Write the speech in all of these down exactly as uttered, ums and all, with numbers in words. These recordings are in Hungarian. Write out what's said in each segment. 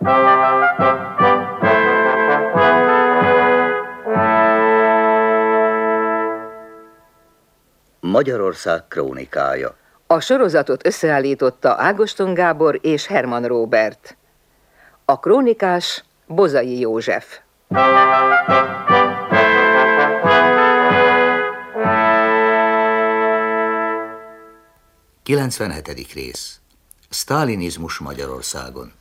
Magyarország krónikája. A sorozatot összeállította Ágoston Gábor és Herman Róbert. A krónikás Bozai József. kilencvenhetedik rész. Sztálinizmus Magyarországon.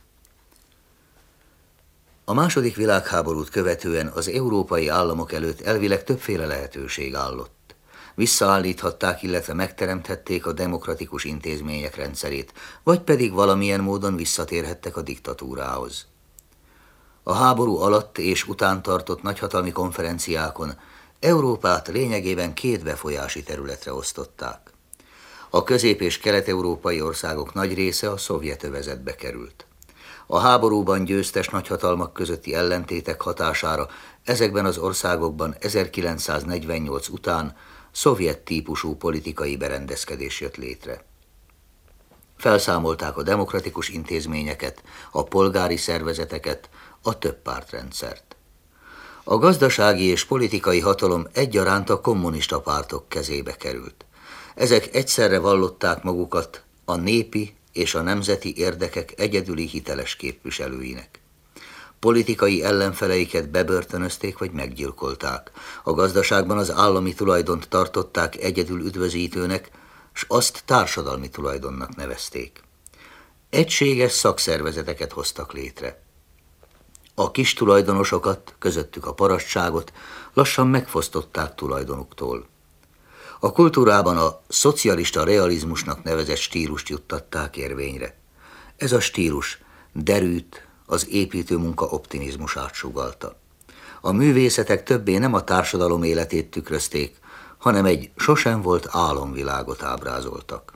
A második világháborút követően az európai államok előtt elvileg többféle lehetőség állott. Visszaállíthatták, illetve megteremthették a demokratikus intézmények rendszerét, vagy pedig valamilyen módon visszatérhettek a diktatúrához. A háború alatt és után tartott nagyhatalmi konferenciákon Európát lényegében két befolyási területre osztották. A közép- és kelet-európai országok nagy része a szovjet övezetbe került. A háborúban győztes nagyhatalmak közötti ellentétek hatására ezekben az országokban ezerkilencszáznegyvennyolc után szovjet típusú politikai berendezkedés jött létre. Felszámolták a demokratikus intézményeket, a polgári szervezeteket, a többpártrendszert. A gazdasági és politikai hatalom egyaránt a kommunista pártok kezébe került. Ezek egyszerre vallották magukat a népi és a nemzeti érdekek egyedüli hiteles képviselőinek. Politikai ellenfeleiket bebörtönözték vagy meggyilkolták. A gazdaságban az állami tulajdont tartották egyedül üdvözítőnek, s azt társadalmi tulajdonnak nevezték. Egységes szakszervezeteket hoztak létre. A kis tulajdonosokat, közöttük a parasztságot lassan megfosztották tulajdonuktól. A kultúrában a szocialista realizmusnak nevezett stílust juttatták érvényre. Ez a stílus derűt, az építőmunka optimizmusát sugallta. A művészetek többé nem a társadalom életét tükrözték, hanem egy sosem volt álomvilágot ábrázoltak.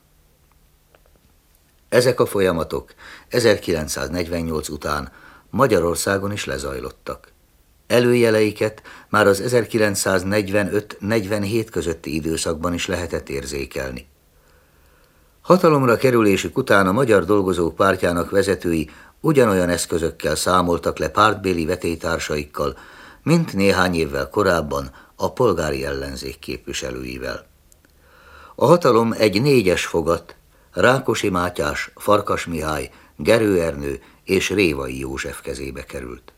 Ezek a folyamatok ezerkilencszáznegyvennyolc után Magyarországon is lezajlottak. Előjeleiket már az ezerkilencszáznegyvenöt-negyvenhét közötti időszakban is lehetett érzékelni. Hatalomra kerülésük után a Magyar Dolgozók Pártjának vezetői ugyanolyan eszközökkel számoltak le pártbéli vetélytársaikkal, mint néhány évvel korábban a polgári ellenzék képviselőivel. A hatalom egy négyes fogat, Rákosi Mátyás, Farkas Mihály, Gerő Ernő és Révai József kezébe került.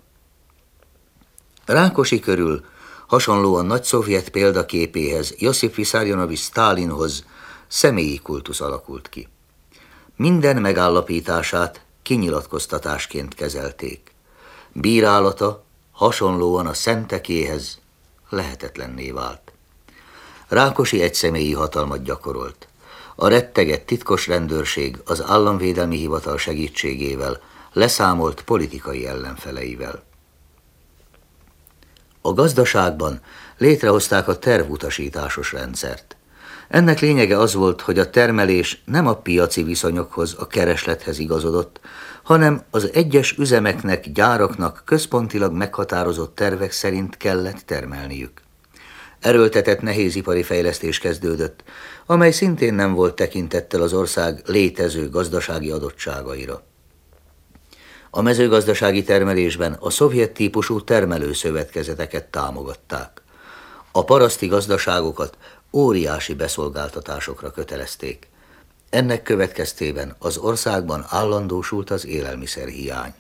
Rákosi körül hasonlóan nagyszovjet példaképéhez, Josip Vissarionovics Sztálinhoz személyi kultusz alakult ki. Minden megállapítását kinyilatkoztatásként kezelték. Bírálata hasonlóan a szentekéhez lehetetlenné vált. Rákosi egyszemélyi hatalmat gyakorolt. A rettegett titkos rendőrség az államvédelmi hivatal segítségével leszámolt politikai ellenfeleivel. A gazdaságban létrehozták a tervutasításos rendszert. Ennek lényege az volt, hogy a termelés nem a piaci viszonyokhoz, a kereslethez igazodott, hanem az egyes üzemeknek, gyáraknak központilag meghatározott tervek szerint kellett termelniük. Erőltetett nehézipari fejlesztés kezdődött, amely szintén nem volt tekintettel az ország létező gazdasági adottságaira. A mezőgazdasági termelésben a szovjet típusú termelőszövetkezeteket támogatták. A paraszti gazdaságokat óriási beszolgáltatásokra kötelezték. Ennek következtében az országban állandósult az élelmiszerhiány.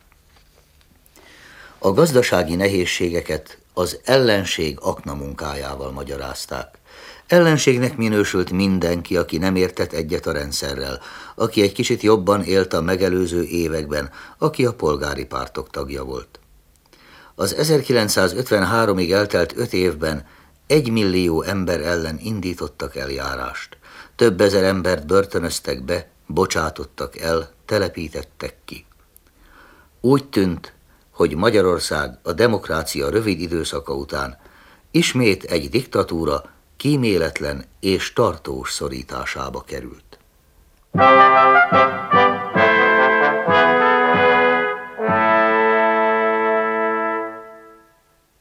A gazdasági nehézségeket az ellenség aknamunkájával magyarázták. Ellenségnek minősült mindenki, aki nem értett egyet a rendszerrel, aki egy kicsit jobban élt a megelőző években, aki a polgári pártok tagja volt. Az ezerkilencszázötvenháromig eltelt öt évben egy millió ember ellen indítottak eljárást. Több ezer embert börtönöztek be, bocsátottak el, telepítettek ki. Úgy tűnt, hogy Magyarország a demokrácia rövid időszaka után ismét egy diktatúra kíméletlen és tartós szorításába került.